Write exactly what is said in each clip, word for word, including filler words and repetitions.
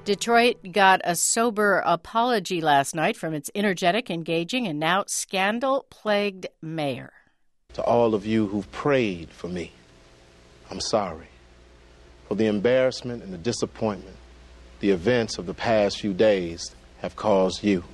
Detroit got a sober apology last night from its energetic, engaging, and now scandal-plagued mayor. To all of you who've prayed for me, I'm sorry for the embarrassment and the disappointment the events of the past few days have caused you.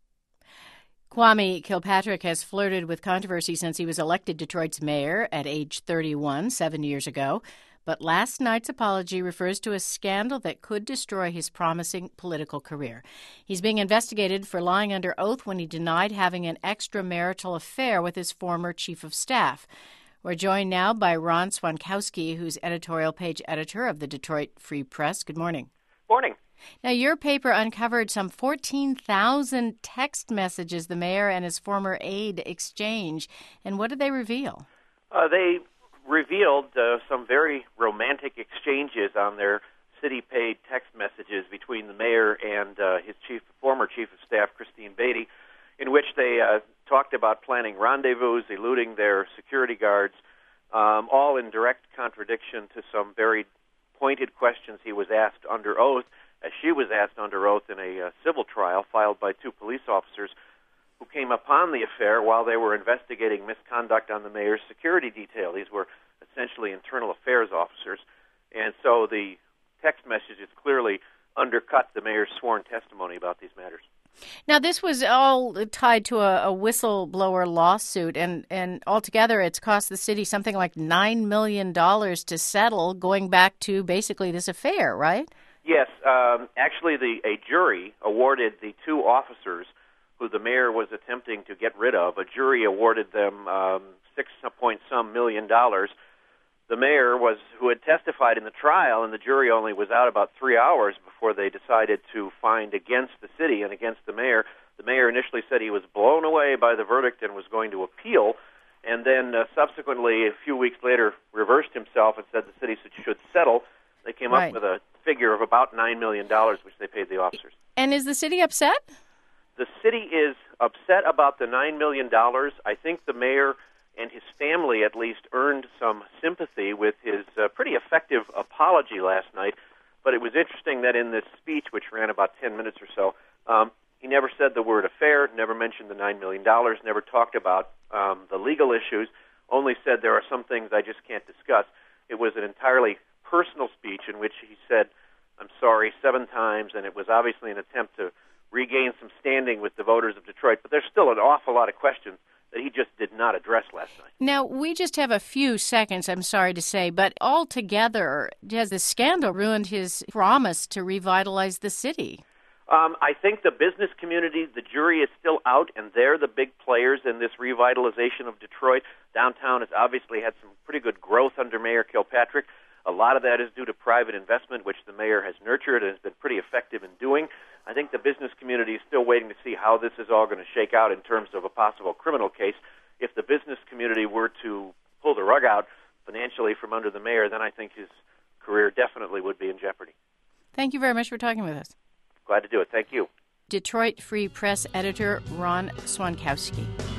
Kwame Kilpatrick has flirted with controversy since he was elected Detroit's mayor at age thirty-one, seven years ago. But last night's apology refers to a scandal that could destroy his promising political career. He's being investigated for lying under oath when he denied having an extramarital affair with his former chief of staff. We're joined now by Ron Swankowski, who's editorial page editor of the Detroit Free Press. Good morning. Morning. Now, your paper uncovered some fourteen thousand text messages the mayor and his former aide exchanged. And what did they reveal? Uh, they revealed uh, some very romantic exchanges on their city-paid text messages between the mayor and uh, his chief, former chief of staff, Christine Beatty, in which they uh, talked about planning rendezvous, eluding their security guards, um, all in direct contradiction to some very pointed questions he was asked under oath, as she was asked under oath in a uh, civil trial filed by two police officers who came upon the affair while they were investigating misconduct on the mayor's security detail. These were essentially internal affairs officers. And so the text messages clearly undercut the mayor's sworn testimony about these matters. Now, this was all tied to a, a whistleblower lawsuit, and, and altogether it's cost the city something like nine million dollars to settle, going back to basically this affair, right? Yes. Um, actually, the a jury awarded the two officers who the mayor was attempting to get rid of, a jury awarded them um, six point some million dollars. The mayor was, who had testified in the trial, and the jury only was out about three hours before they decided to find against the city and against the mayor. The mayor initially said he was blown away by the verdict and was going to appeal, and then uh, subsequently, a few weeks later, reversed himself and said the city should settle. They came right. up with a figure of about nine million dollars, which they paid the officers. And is the city upset? The city is upset about the nine million dollars. I think the mayor and his family at least earned some sympathy with his uh, pretty effective apology last night. But it was interesting that in this speech, which ran about ten minutes or so, um, he never said the word affair, never mentioned the nine million dollars, never talked about um, the legal issues, only said there are some things I just can't discuss. It was an entirely personal speech in which he said, I'm sorry, seven times, and it was obviously an attempt to regain some standing with the voters of Detroit. But there's still an awful lot of questions that he just did not address last night. Now, we just have a few seconds, I'm sorry to say, but altogether, has the scandal ruined his promise to revitalize the city? Um, I think the business community, the jury is still out, and they're the big players in this revitalization of Detroit. Downtown has obviously had some pretty good growth under Mayor Kilpatrick. A lot of that is due to private investment, which the mayor has nurtured and has been pretty effective in doing. I think the business community is still waiting to see how this is all going to shake out in terms of a possible criminal case. If the business community were to pull the rug out financially from under the mayor, then I think his career definitely would be in jeopardy. Thank you very much for talking with us. Glad to do it. Thank you. Detroit Free Press editor Ron Swankowski.